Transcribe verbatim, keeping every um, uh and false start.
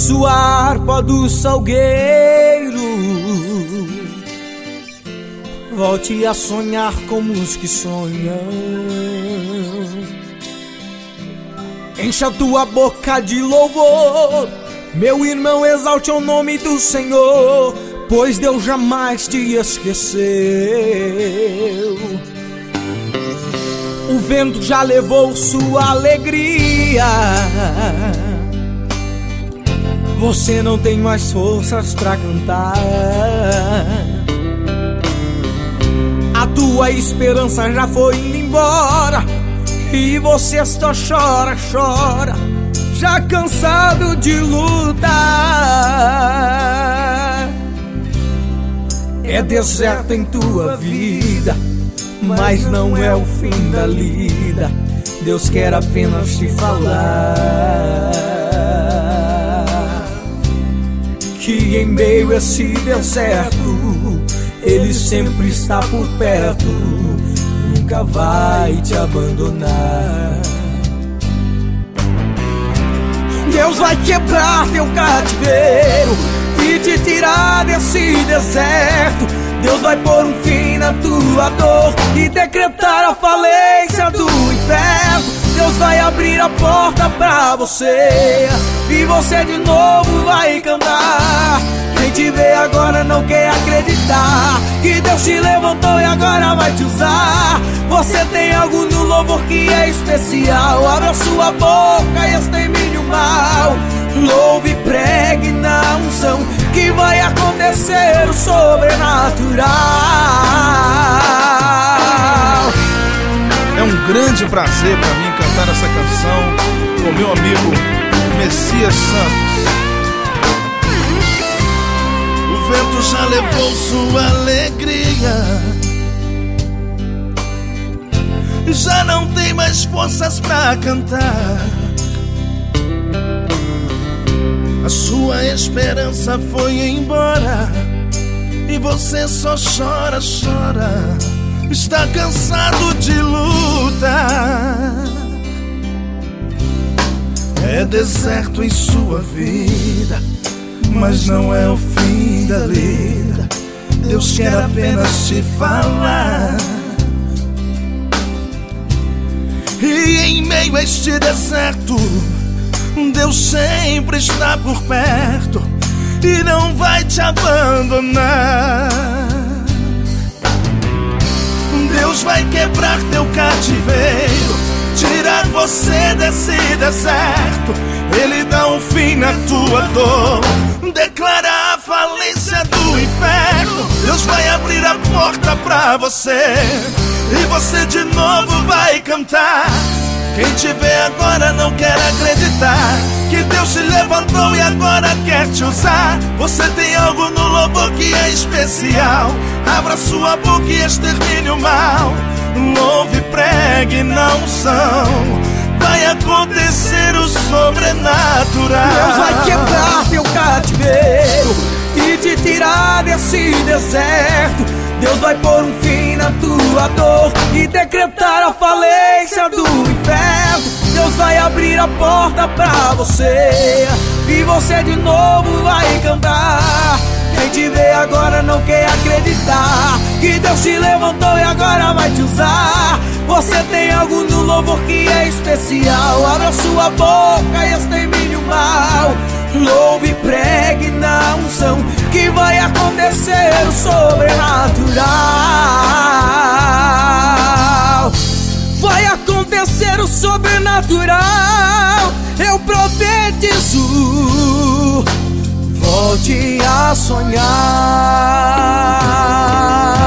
sua harpa do salgueiro, volte a sonhar como os que sonham. Encha tua boca de louvor, meu irmão, exalte o nome do Senhor, pois Deus jamais te esqueceu. O vento já levou sua alegria, você não tem mais forças pra cantar. A tua esperança já foi indo embora e você só chora, chora, já cansado de lutar. É deserto em tua vida, mas não é o fim da lida. Deus quer apenas te falar que em meio a esse deserto Ele sempre está por perto, nunca vai te abandonar. Deus vai quebrar teu cativeiro e te tirar desse deserto. Deus vai pôr um fim na tua dor e decretar a falência do inferno. Deus vai abrir a porta pra você e você de novo vai cantar. Quem te vê agora não quer acreditar que Deus te levantou e agora vai te usar. Você tem algo no louvor que é especial. Abra sua boca e extermine o mal. Louve e pregue na unção que vai acontecer o sobrenatural. É um grande prazer para mim cantar essa canção com meu amigo Messias Santos. O vento já levou sua alegria, já não tem mais forças pra cantar. A sua esperança foi embora e você só chora, chora, está cansado de lutar. É deserto em sua vida, mas não é o fim da lida. Deus quer apenas te falar. E em meio a este deserto, Deus sempre está por perto e não vai te abandonar. Deus vai quebrar teu cativeiro, tirar você desse deserto. Ele dá um fim na tua dor, declara a falência do inferno. Deus vai abrir a porta pra você e você de novo vai cantar. Quem te vê agora não quer acreditar que Deus te levantou e agora quer te usar. Você tem algo no louvor que é especial. Abra sua boca e extermine o mal. Louve e pregue na unção, vai acontecer o sobrenatural. Deus vai quebrar teu cativeiro e te tirar desse deserto. Deus vai pôr um fim na tua dor e decretar a falência do inferno. Deus vai abrir a porta pra você e você de novo vai cantar. Quem te vê agora não quer acreditar que Deus te levantou e agora vai te usar. Você tem algo no louvor que é especial. Abra sua boca e extermine o mal. Louve e pregue na unção que vai acontecer o sobrenatural. Vai acontecer o sobrenatural. Eu profetizo, volte a sonhar.